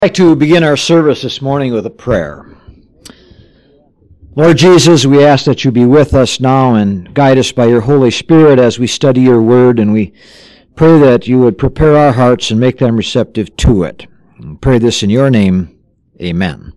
I'd like to begin our service this morning with a prayer. Lord Jesus, we ask that you be with us now and guide us by your Holy Spirit as we study your word, and we pray that you would prepare our hearts and make them receptive to it. We pray this in your name. Amen.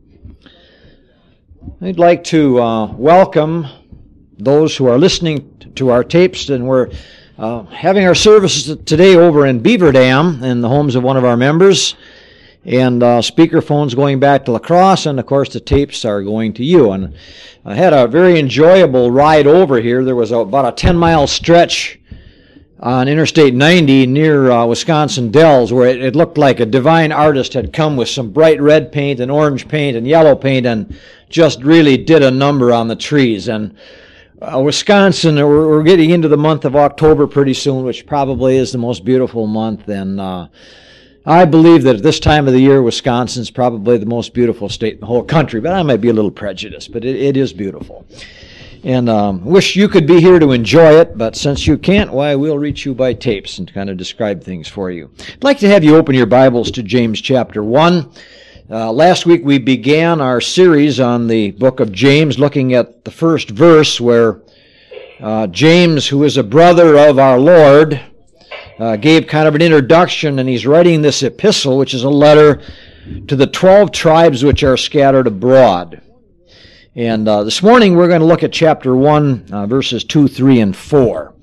I'd like to welcome those who are listening to our tapes, and we're having our services today over in Beaver Dam in the homes of one of our members. And speakerphones going back to La Crosse, and of course the tapes are going to you. And I had a very enjoyable ride over here. There was about a 10-mile stretch on Interstate 90 near Wisconsin Dells where it looked like a divine artist had come with some bright red paint and orange paint and yellow paint and just really did a number on the trees. And Wisconsin, we're getting into the month of October pretty soon, which probably is the most beautiful month. And I believe that at this time of the year, Wisconsin's probably the most beautiful state in the whole country, but I might be a little prejudiced, but it is beautiful. And wish you could be here to enjoy it, but since you can't, why, we'll reach you by tapes and kind of describe things for you. I'd like to have you open your Bibles to James chapter 1. Last week we began our series on the book of James, looking at the first verse where James, who is a brother of our Lord, gave kind of an introduction, and he's writing this epistle, which is a letter to the 12 tribes which are scattered abroad. And this morning we're going to look at chapter 1, verses 2, 3, and 4.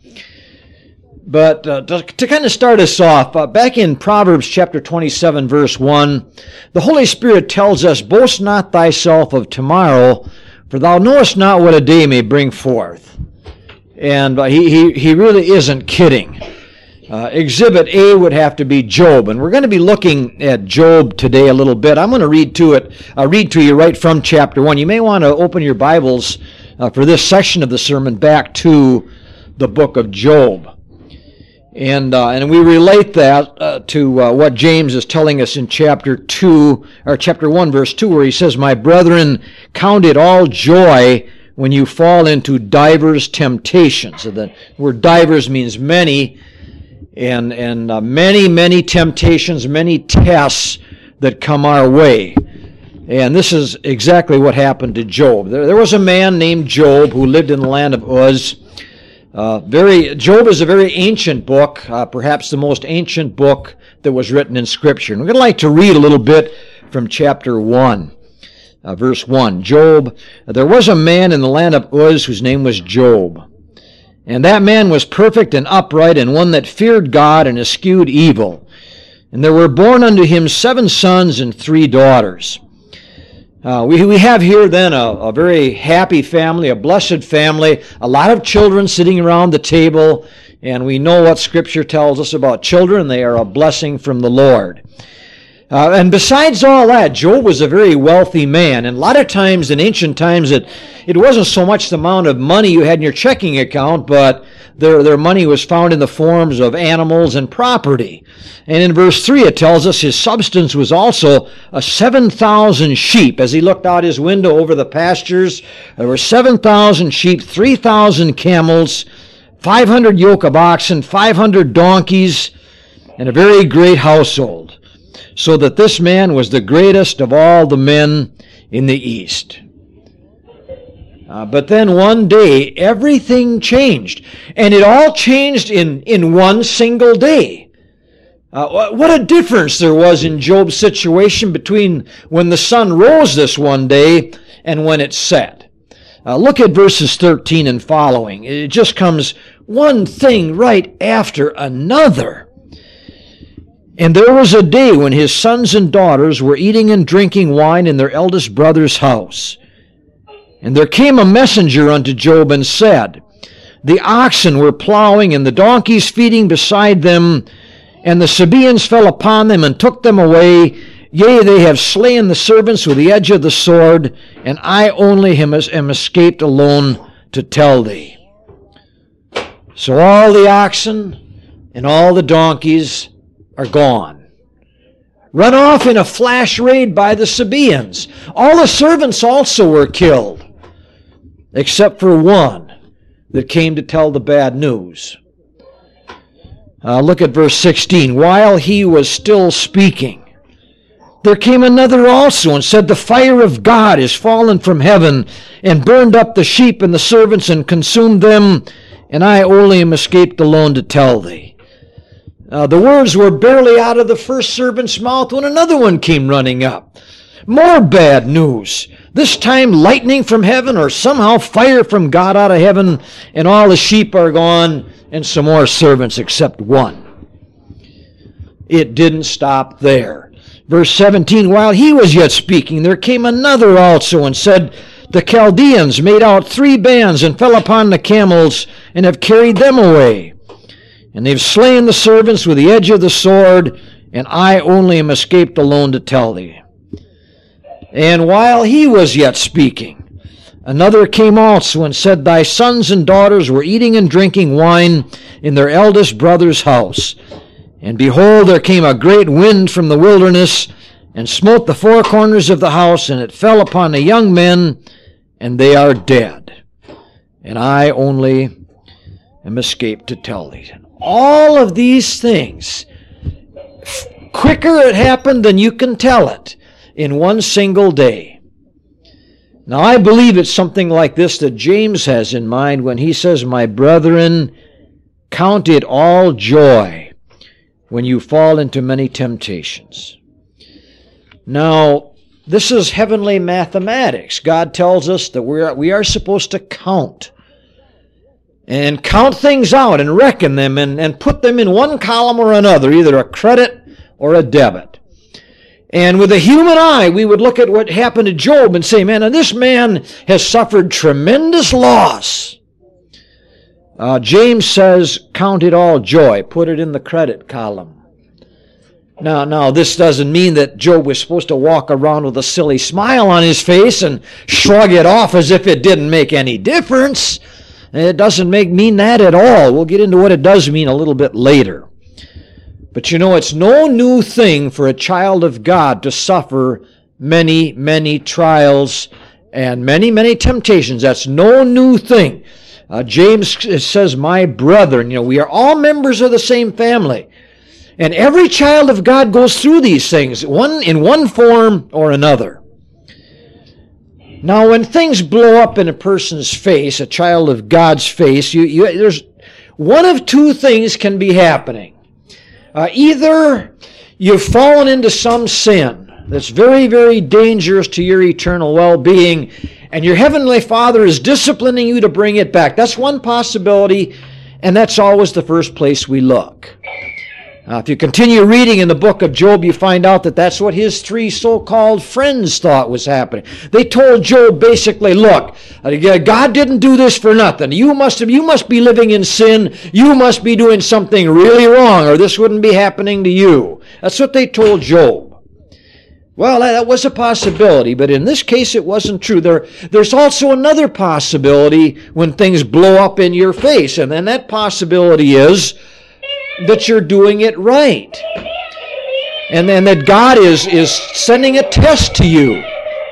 But to kind of start us off, back in Proverbs chapter 27, verse 1, the Holy Spirit tells us, "Boast not thyself of tomorrow, for thou knowest not what a day may bring forth." And he really isn't kidding. Exhibit A would have to be Job, and we're going to be looking at Job today a little bit. I'm going to read to you right from chapter 1. You may want to open your Bibles for this section of the sermon back to the book of Job. And we relate that to what James is telling us in chapter 1, verse 2, where he says, "My brethren, count it all joy when you fall into divers temptations." So the word divers means many, and many temptations, many tests that come our way. And this is exactly what happened to Job. There was a man named Job who lived in the land of Uz. Job is a very ancient book, perhaps the most ancient book that was written in Scripture. And we're going to like to read a little bit from chapter 1, verse 1. Job, there was a man in the land of Uz whose name was Job. And that man was perfect and upright, and one that feared God and eschewed evil. And there were born unto him 7 sons and 3 daughters. We have here then a very happy family, a blessed family, a lot of children sitting around the table, and we know what Scripture tells us about children. They are a blessing from the Lord. And besides all that, Job was a very wealthy man. And a lot of times in ancient times, it wasn't so much the amount of money you had in your checking account, but their money was found in the forms of animals and property. And in verse 3, it tells us his substance was also 7,000 sheep. As he looked out his window over the pastures, there were 7,000 sheep, 3,000 camels, 500 yoke of oxen, 500 donkeys, and a very great household. So that this man was the greatest of all the men in the East. But then one day, everything changed. And it all changed in one single day. What a difference there was in Job's situation between when the sun rose this one day and when it set. Look at verses 13 and following. It just comes one thing right after another. And there was a day when his sons and daughters were eating and drinking wine in their eldest brother's house. And there came a messenger unto Job and said, The oxen were plowing and the donkeys feeding beside them, and the Sabaeans fell upon them and took them away. Yea, they have slain the servants with the edge of the sword, and I only am escaped alone to tell thee. So all the oxen and all the donkeys are gone. Run off in a flash raid by the Sabaeans. All the servants also were killed, except for one that came to tell the bad news. Look at verse 16. While he was still speaking, there came another also and said, the fire of God is fallen from heaven and burned up the sheep and the servants and consumed them, and I only am escaped alone to tell thee. The words were barely out of the first servant's mouth when another one came running up. More bad news. This time lightning from heaven, or somehow fire from God out of heaven, and all the sheep are gone and some more servants except one. It didn't stop there. Verse 17, while he was yet speaking, there came another also and said, the Chaldeans made out 3 bands and fell upon the camels and have carried them away. And they've slain the servants with the edge of the sword, and I only am escaped alone to tell thee. And while he was yet speaking, another came also and said, thy sons and daughters were eating and drinking wine in their eldest brother's house. And behold, there came a great wind from the wilderness, and smote the 4 corners of the house, and it fell upon the young men, and they are dead. And I only am escaped to tell thee. All of these things, quicker it happened than you can tell it, in one single day. Now I believe it's something like this that James has in mind when he says, my brethren, count it all joy when you fall into many temptations. Now, this is heavenly mathematics. God tells us that we are supposed to count. And count things out and reckon them and put them in one column or another, either a credit or a debit. And with a human eye, we would look at what happened to Job and say, man, this man has suffered tremendous loss. James says, count it all joy. Put it in the credit column. Now, this doesn't mean that Job was supposed to walk around with a silly smile on his face and shrug it off as if it didn't make any difference. It doesn't mean that at all. We'll get into what it does mean a little bit later. But you know, it's no new thing for a child of God to suffer many, many trials and many, many temptations. That's no new thing. James says, my brethren, we are all members of the same family. And every child of God goes through these things, in one form or another. Now, when things blow up in a person's face, a child of God's face, there's one of 2 things can be happening. Either you've fallen into some sin that's very, very dangerous to your eternal well-being, and your Heavenly Father is disciplining you to bring it back. That's one possibility, and that's always the first place we look. If you continue reading in the book of Job, you find out that that's what his 3 so-called friends thought was happening. They told Job basically, look, God didn't do this for nothing. You must be living in sin. You must be doing something really wrong, or this wouldn't be happening to you. That's what they told Job. Well, that was a possibility, but in this case it wasn't true. There's also another possibility when things blow up in your face, and then that possibility is that you're doing it right. And then that God is sending a test to you.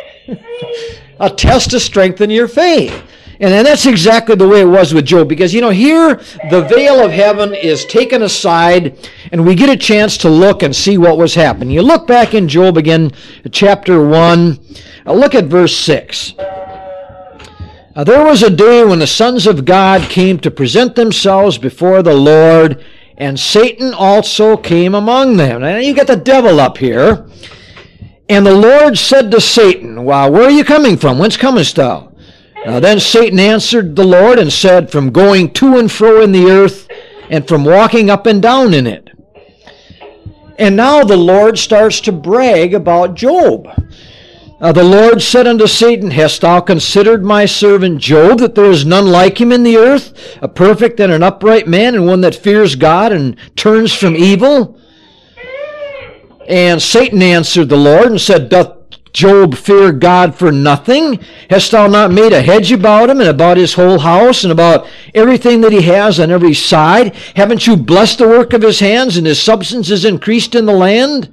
A test to strengthen your faith. And then that's exactly the way it was with Job. Because, here the veil of heaven is taken aside and we get a chance to look and see what was happening. You look back in Job again, chapter 1. Look at verse 6. There was a day when the sons of God came to present themselves before the Lord, and Satan also came among them. Now you got the devil up here. And the Lord said to Satan, well, where are you coming from? Whence comest thou? Then Satan answered the Lord and said, from going to and fro in the earth, and from walking up and down in it. And now the Lord starts to brag about Job. The Lord said unto Satan, hast thou considered my servant Job, that there is none like him in the earth, a perfect and an upright man, and one that fears God and turns from evil? And Satan answered the Lord and said, doth Job fear God for nothing? Hast thou not made a hedge about him and about his whole house and about everything that he has on every side? Haven't you blessed the work of his hands, and his substance is increased in the land?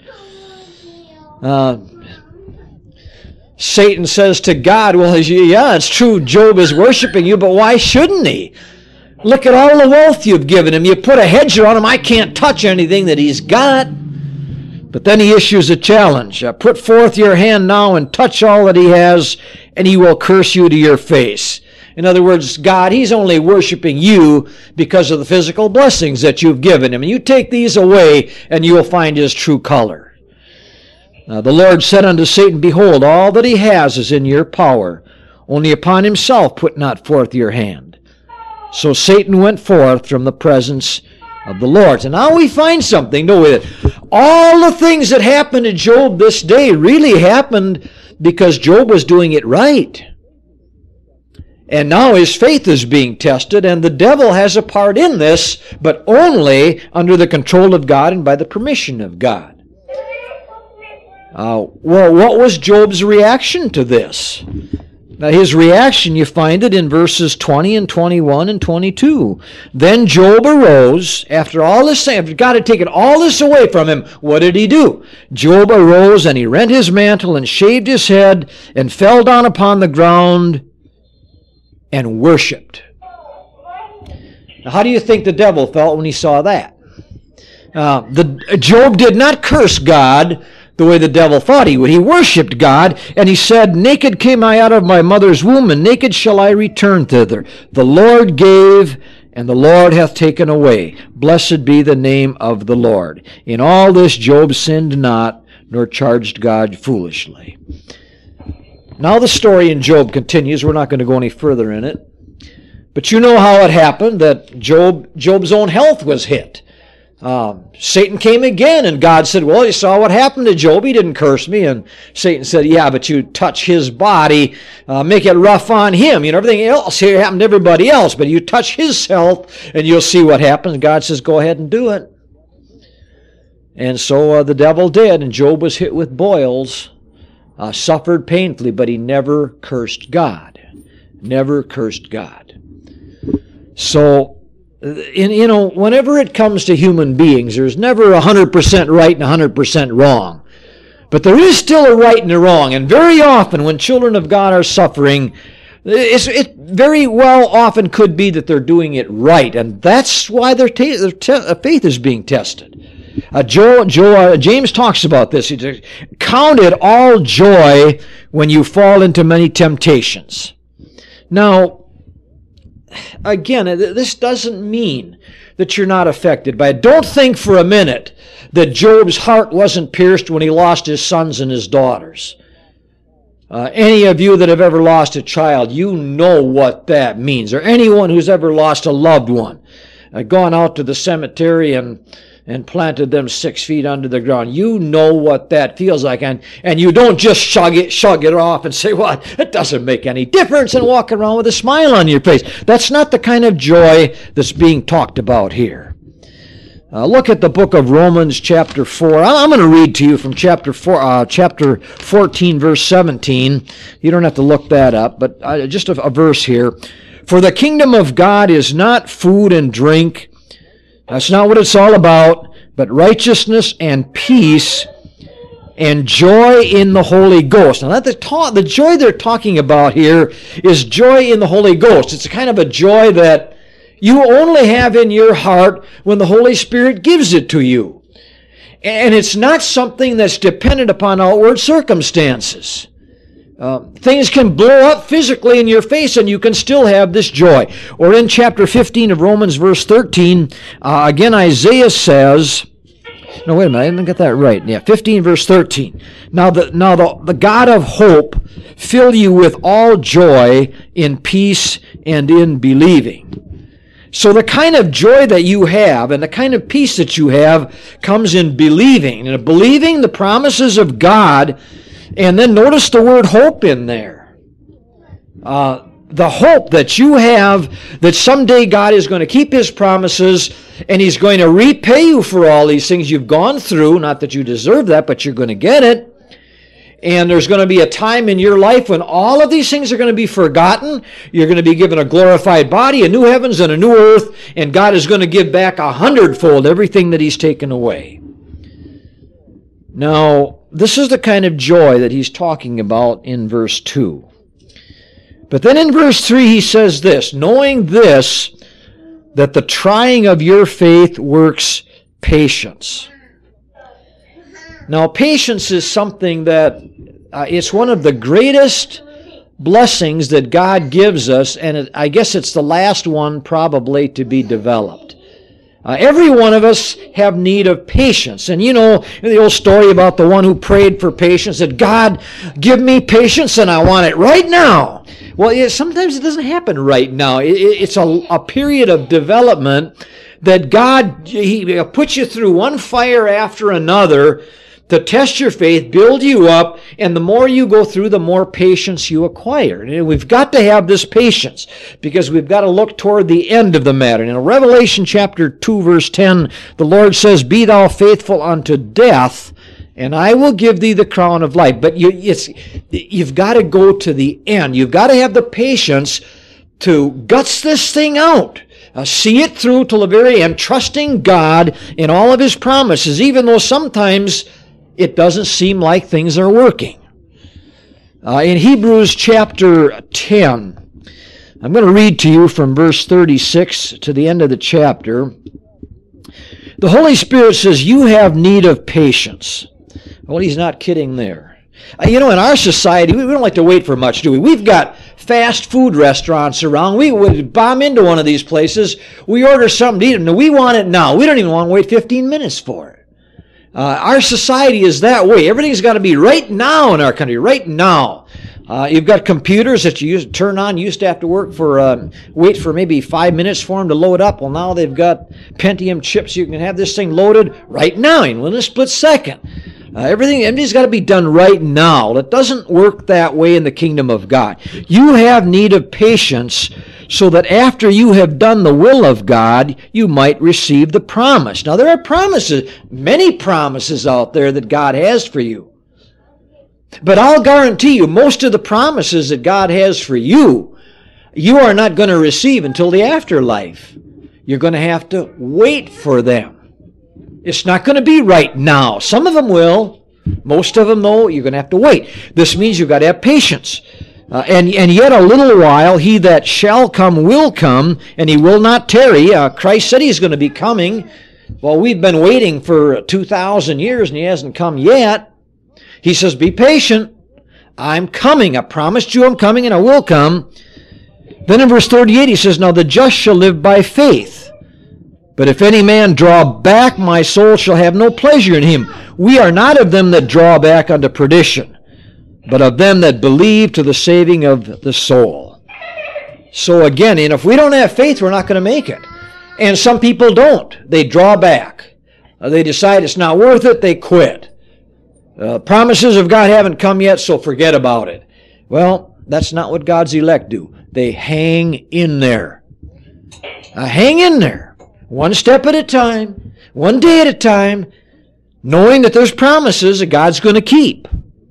Satan says to God, well, yeah, it's true, Job is worshiping you, but why shouldn't he? Look at all the wealth you've given him. You put a hedge around him. I can't touch anything that he's got. But then he issues a challenge. Put forth your hand now and touch all that he has, and he will curse you to your face. In other words, God, he's only worshiping you because of the physical blessings that you've given him. And you take these away, and you will find his true color. Now the Lord said unto Satan, Behold, all that he has is in your power. Only upon himself put not forth your hand. So Satan went forth from the presence of the Lord. And now we find something, don't we? That all the things that happened to Job this day really happened because Job was doing it right. And now his faith is being tested, and the devil has a part in this, but only under the control of God and by the permission of God. Well, what was Job's reaction to this? Now his reaction, you find it in verses 20 and 21 and 22. Then Job arose, after all this, after God had taken all this away from him, what did he do? Job arose and he rent his mantle and shaved his head and fell down upon the ground and worshipped. Now how do you think the devil felt when he saw that? Job did not curse God the way the devil thought he would. He worshipped God, and he said, Naked came I out of my mother's womb, and naked shall I return thither. The Lord gave, and the Lord hath taken away. Blessed be the name of the Lord. In all this Job sinned not, nor charged God foolishly. Now the story in Job continues. We're not going to go any further in it. But you know how it happened that Job's own health was hit. Satan came again, and God said, well, you saw what happened to Job. He didn't curse me. And Satan said, yeah, but you touch his body, make it rough on him. You know, everything else here happened to everybody else, but you touch his health, and you'll see what happens. God says, go ahead and do it. And so the devil did, and Job was hit with boils, suffered painfully, but he never cursed God. Never cursed God. So, whenever it comes to human beings, there's never 100% right and 100% wrong. But there is still a right and a wrong. And very often when children of God are suffering, it very well often could be that they're doing it right. And that's why their faith is being tested. James talks about this. He says, count it all joy when you fall into many temptations. Now, again, this doesn't mean that you're not affected by it. Don't think for a minute that Job's heart wasn't pierced when he lost his sons and his daughters. Any of you that have ever lost a child, you know what that means. Or anyone who's ever lost a loved one, gone out to the cemetery and planted them 6 feet under the ground. You know what that feels like. And you don't just shrug it off and say, well, it doesn't make any difference, and walk around with a smile on your face. That's not the kind of joy that's being talked about here. Look at the book of Romans chapter 4. I'm going to read to you from chapter 14, verse 17. You don't have to look that up, but just a verse here. For the kingdom of God is not food and drink. That's not what it's all about, but righteousness and peace and joy in the Holy Ghost. Now, the joy they're talking about here is joy in the Holy Ghost. It's a kind of a joy that you only have in your heart when the Holy Spirit gives it to you. And it's not something that's dependent upon outward circumstances. Things can blow up physically in your face, and you can still have this joy. Or in chapter 15 of Romans, verse 13, again Isaiah says, no, wait a minute, I didn't get that right. Yeah, 15, verse 13. Now the God of hope fill you with all joy in peace and in believing. So the kind of joy that you have and the kind of peace that you have comes in believing. And believing the promises of God. And then notice the word hope in there. The hope that you have that someday God is going to keep His promises and He's going to repay you for all these things you've gone through. Not that you deserve that, but you're going to get it. And there's going to be a time in your life when all of these things are going to be forgotten. You're going to be given a glorified body, a new heavens and a new earth, and God is going to give back 100-fold everything that He's taken away. Now, this is the kind of joy that he's talking about in verse 2. But then in verse 3 he says this, knowing this, that the trying of your faith works patience. Now, patience is something that it's one of the greatest blessings that God gives us, and I guess it's the last one probably to be developed. Every one of us have need of patience. And you know the old story about the one who prayed for patience, that God, give me patience and I want it right now. Well, sometimes it doesn't happen right now. It's a period of development that God, He puts you through one fire after another to test your faith, build you up, and the more you go through, the more patience you acquire. And we've got to have this patience because we've got to look toward the end of the matter. In Revelation chapter 2, verse 10, the Lord says, "Be thou faithful unto death, and I will give thee the crown of life." But you've got to go to the end. You've got to have the patience to guts this thing out. See it through till the very end, trusting God in all of His promises, even though sometimes it doesn't seem like things are working. In Hebrews chapter 10, I'm going to read to you from verse 36 to the end of the chapter. The Holy Spirit says, "You have need of patience." Well, He's not kidding there. In our society, we don't like to wait for much, do we? We've got fast food restaurants around. We would bomb into one of these places. We order something to eat, and we want it now. We don't even want to wait 15 minutes for it. Our society is that way. Everything's got to be right now in our country, right now. You've got computers that you used to turn on. You used to have to wait for maybe 5 minutes for them to load up. Well, now they've got Pentium chips. You can have this thing loaded right now in a split second. Everything's got to be done right now. It doesn't work that way in the kingdom of God. You have need of patience so that after you have done the will of God, you might receive the promise. Now, there are promises, many promises out there that God has for you. But I'll guarantee you, most of the promises that God has for you, you are not going to receive until the afterlife. You're going to have to wait for them. It's not going to be right now. Some of them will. Most of them, though, you're going to have to wait. This means you've got to have patience. And yet a little while, He that shall come will come, and He will not tarry. Christ said He's going to be coming. Well, we've been waiting for 2,000 years, and He hasn't come yet. He says, be patient. I'm coming. I promised you I'm coming, and I will come. Then in verse 38, He says, "Now the just shall live by faith. But if any man draw back, my soul shall have no pleasure in him. We are not of them that draw back unto perdition, but of them that believe to the saving of the soul." So again, and if we don't have faith, we're not going to make it. And some people don't. They draw back. They decide it's not worth it. They quit. Promises of God haven't come yet, so forget about it. Well, that's not what God's elect do. They hang in there. Hang in there. One step at a time, one day at a time, knowing that there's promises that God's going to keep.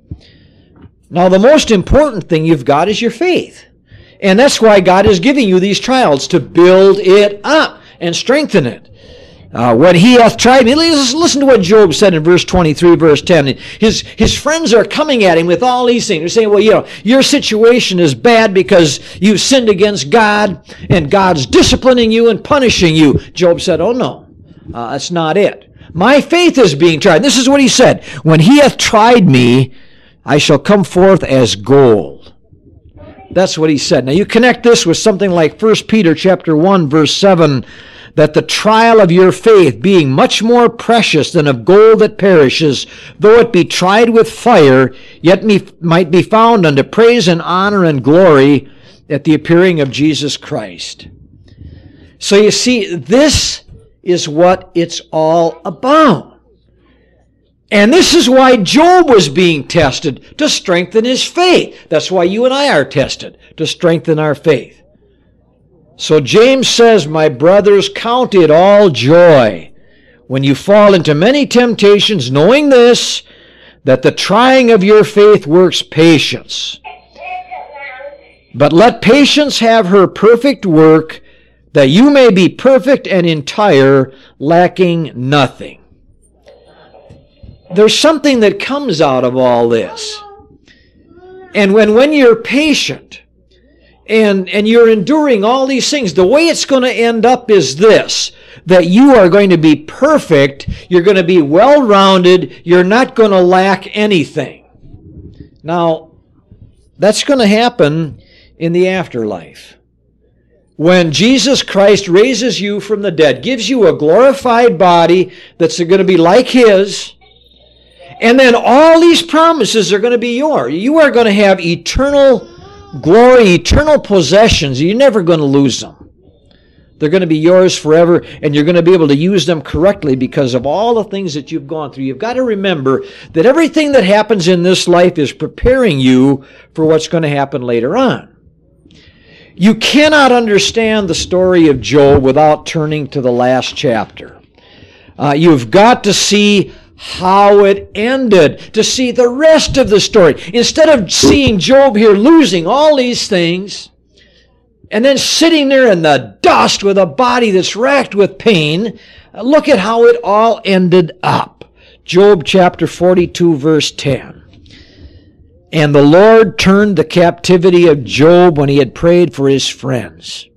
Now, the most important thing you've got is your faith. And that's why God is giving you these trials, to build it up and strengthen it. When He hath tried me, listen to what Job said in verse 23, verse 10. His friends are coming at him with all these things. They're saying, well, your situation is bad because you've sinned against God, and God's disciplining you and punishing you. Job said, oh no, that's not it. My faith is being tried. And this is what he said. When He hath tried me, I shall come forth as gold. That's what he said. Now you connect this with something like 1 Peter chapter 1, verse 7, that the trial of your faith, being much more precious than of gold that perishes, though it be tried with fire, yet might be found unto praise and honor and glory at the appearing of Jesus Christ. So you see, this is what it's all about. And this is why Job was being tested, to strengthen his faith. That's why you and I are tested, to strengthen our faith. So James says, "My brothers, count it all joy when you fall into many temptations, knowing this, that the trying of your faith works patience. But let patience have her perfect work, that you may be perfect and entire, lacking nothing." There's something that comes out of all this. And when you're patient, and you're enduring all these things, the way it's going to end up is this. that you are going to be perfect, you're going to be well-rounded, you're not going to lack anything. Now, that's going to happen in the afterlife. When Jesus Christ raises you from the dead, gives you a glorified body that's going to be like His, and then all these promises are going to be yours. You are going to have eternal glory, eternal possessions. You're never going to lose them. They're going to be yours forever, and you're going to be able to use them correctly because of all the things that you've gone through. You've got to remember that everything that happens in this life is preparing you for what's going to happen later on. You cannot understand the story of Job without turning to the last chapter. You've got to see how it ended, to see the rest of the story. Instead of seeing Job here losing all these things, and then sitting there in the dust with a body that's racked with pain, look at how it all ended up. Job chapter 42, verse 10. And the Lord turned the captivity of Job when he had prayed for his friends.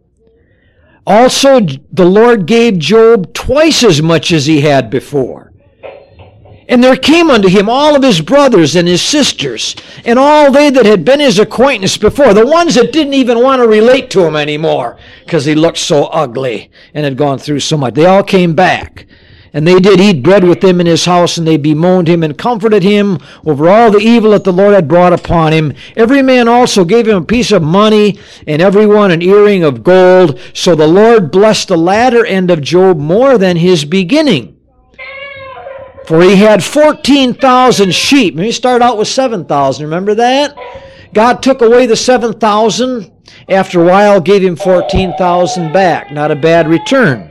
Also, the Lord gave Job twice as much as he had before. And there came unto him all of his brothers and his sisters, and all they that had been his acquaintance before, the ones that didn't even want to relate to him anymore, because he looked so ugly and had gone through so much. They all came back. And they did eat bread with him in his house, and they bemoaned him and comforted him over all the evil that the Lord had brought upon him. Every man also gave him a piece of money, and every one an earring of gold. So the Lord blessed the latter end of Job more than his beginning. For he had 14,000 sheep. Let me start out with 7,000. Remember that? God took away the 7,000. After a while, gave him 14,000 back. Not a bad return.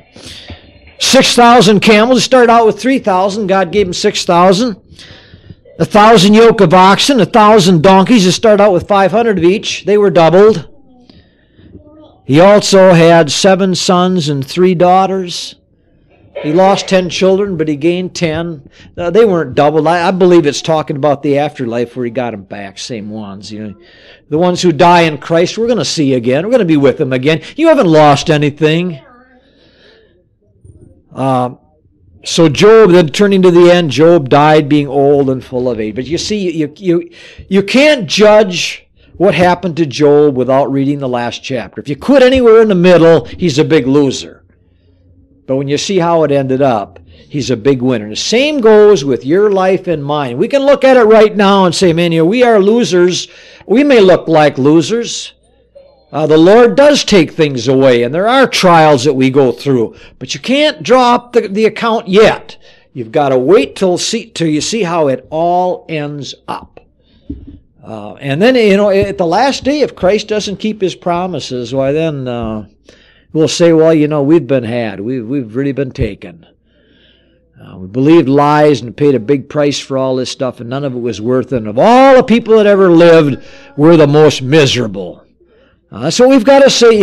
6,000 camels. He started out with 3,000. God gave him 6,000. 1,000 yoke of oxen. 1,000 donkeys. He started out with 500 of each. They were doubled. He also had 7 sons and 3 daughters. He lost 10 children, but he gained 10. They weren't doubled. I believe it's talking about the afterlife where he got them back, same ones. You know, the ones who die in Christ, we're going to see again. We're going to be with them again. You haven't lost anything. So Job, then turning to the end, Job died being old and full of age. But you see, you can't judge what happened to Job without reading the last chapter. If you quit anywhere in the middle, he's a big loser. But when you see how it ended up, he's a big winner. The same goes with your life and mine. We can look at it right now and say, man, we are losers. We may look like losers. The Lord does take things away, and there are trials that we go through. But you can't draw up the account yet. You've got to wait till you see how it all ends up. And then, at the last day, if Christ doesn't keep His promises, why then we'll say, well, we've been had. We've really been taken. We believed lies and paid a big price for all this stuff, and none of it was worth it. And of all the people that ever lived, we're the most miserable. So we've got to say,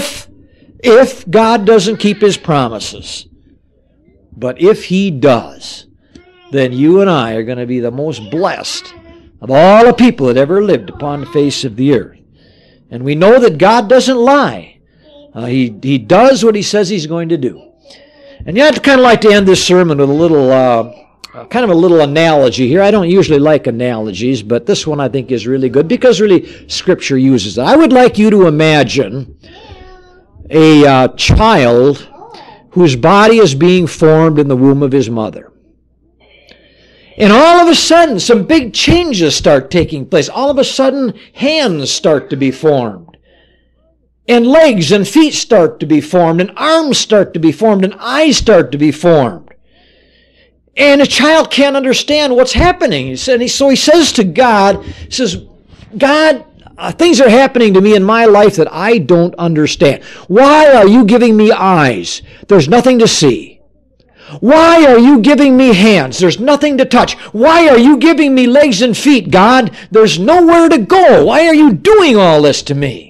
if God doesn't keep His promises, but if He does, then you and I are going to be the most blessed of all the people that ever lived upon the face of the earth. And we know that God doesn't lie. He does what He says He's going to do. And you have to kind of like to end this sermon with a little, kind of a little analogy here. I don't usually like analogies, but this one I think is really good because really Scripture uses it. I would like you to imagine a child whose body is being formed in the womb of his mother. And all of a sudden, some big changes start taking place. All of a sudden, hands start to be formed. And legs and feet start to be formed, and arms start to be formed, and eyes start to be formed. And a child can't understand what's happening. So he says to God, God, things are happening to me in my life that I don't understand. Why are you giving me eyes? There's nothing to see. Why are you giving me hands? There's nothing to touch. Why are you giving me legs and feet, God? There's nowhere to go. Why are you doing all this to me?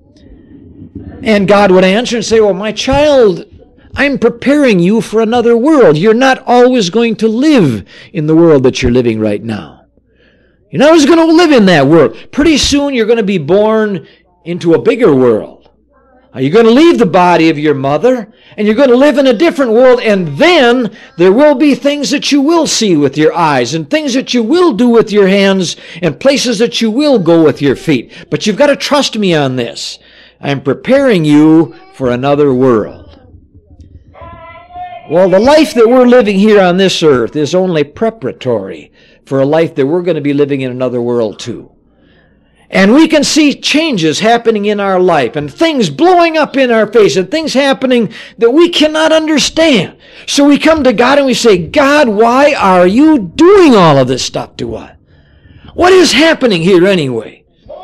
And God would answer and say, well, my child, I'm preparing you for another world. You're not always going to live in the world that you're living right now. You're not always going to live in that world. Pretty soon you're going to be born into a bigger world. You're going to leave the body of your mother, and you're going to live in a different world, and then there will be things that you will see with your eyes, and things that you will do with your hands, and places that you will go with your feet. But you've got to trust me on this. I'm preparing you for another world. Well, the life that we're living here on this earth is only preparatory for a life that we're going to be living in another world too. And we can see changes happening in our life and things blowing up in our face and things happening that we cannot understand. So we come to God and we say, God, why are you doing all of this stuff to us? What is happening here anyway?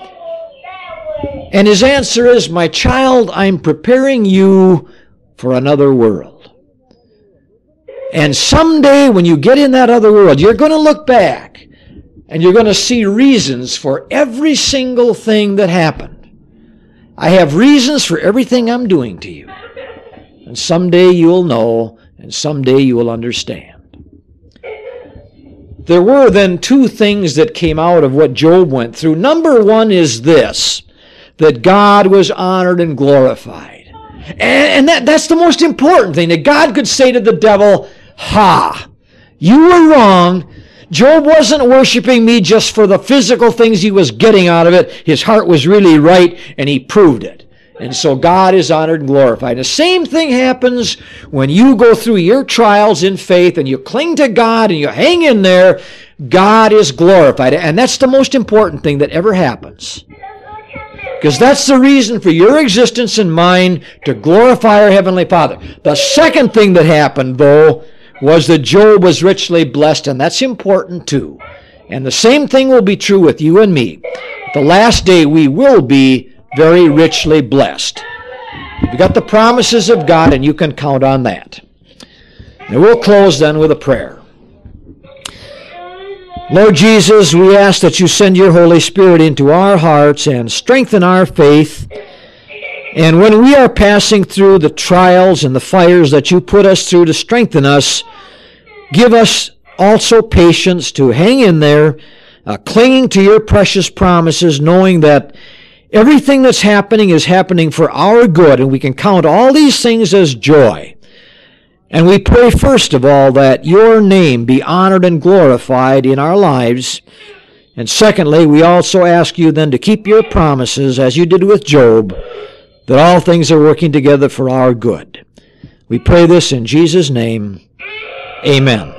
And his answer is, my child, I'm preparing you for another world. And someday when you get in that other world, you're going to look back and you're going to see reasons for every single thing that happened. I have reasons for everything I'm doing to you. And someday you'll know, and someday you will understand. There were then two things that came out of what Job went through. Number one is this, that God was honored and glorified. And that's the most important thing, that God could say to the devil, ha, you were wrong. Job wasn't worshiping me just for the physical things he was getting out of it. His heart was really right, and he proved it. And so God is honored and glorified. The same thing happens when you go through your trials in faith and you cling to God and you hang in there. God is glorified. And that's the most important thing that ever happens. Because that's the reason for your existence and mine, to glorify our Heavenly Father. The second thing that happened, though, was that Job was richly blessed, and that's important too. And the same thing will be true with you and me. The last day we will be very richly blessed. You've got the promises of God, and you can count on that. And we'll close then with a prayer. Lord Jesus, we ask that you send your Holy Spirit into our hearts and strengthen our faith. And when we are passing through the trials and the fires that you put us through to strengthen us, give us also patience to hang in there, clinging to your precious promises, knowing that everything that's happening is happening for our good, and we can count all these things as joy. And we pray first of all that your name be honored and glorified in our lives. And secondly, we also ask you then to keep your promises, as you did with Job, that all things are working together for our good. We pray this in Jesus' name. Amen.